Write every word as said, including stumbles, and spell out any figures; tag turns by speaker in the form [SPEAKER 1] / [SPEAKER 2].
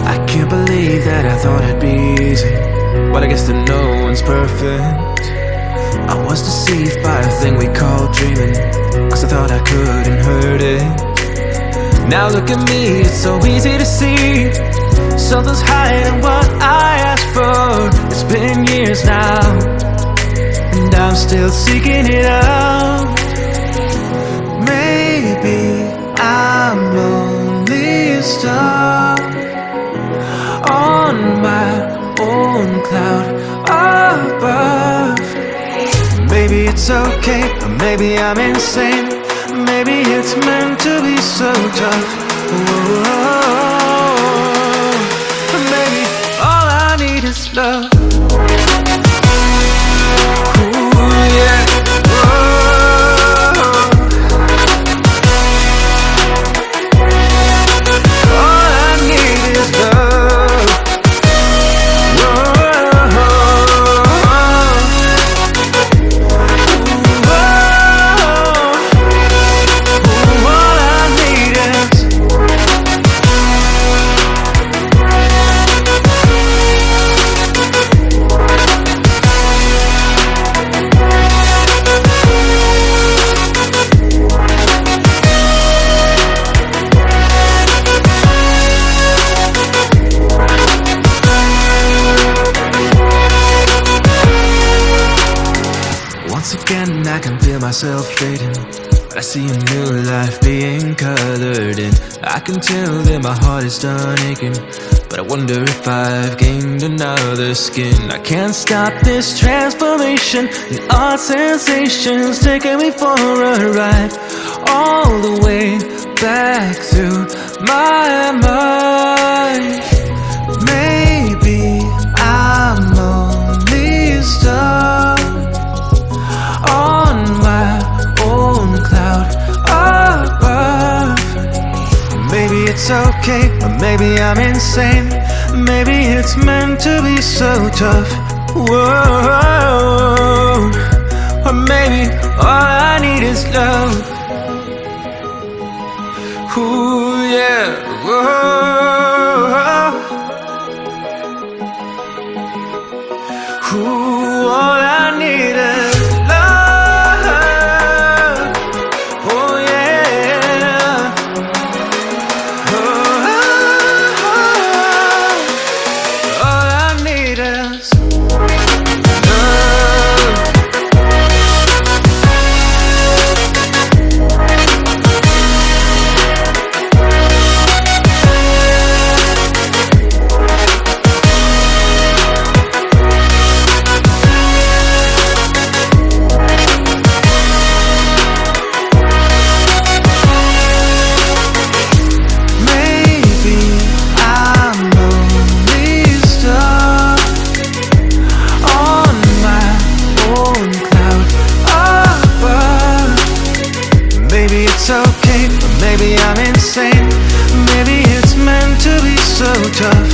[SPEAKER 1] I can't believe that I thought it'd be easy, but I guess that no one's perfect. I was deceived by a thing we call dreaming, cause I thought I couldn't hurt it. Now look at me, it's so easy to see something's hiding what I asked for. It's been years now, and I'm still seeking it out. Maybe I'm only a star on my own cloud above. Maybe it's okay, or maybe I'm insane. Maybe it's meant to be so tough. Whoa. Maybe all I need is love. Ooh, yeah. Once again I can feel myself fading, but I see a new life being colored in. I can tell that my heart is done aching, but I wonder if I've gained another skin. I can't stop this transformation, the odd sensations taking me for a ride, all the way back through my mind. Maybe I'm only a star on my own cloud above. Maybe it's okay, or maybe I'm insane. Maybe it's meant to be so tough. Whoa. Or maybe all I need is love. Ooh, yeah. Whoa. Ooh, all I need is it's okay, or maybe I'm insane. Maybe it's meant to be so tough.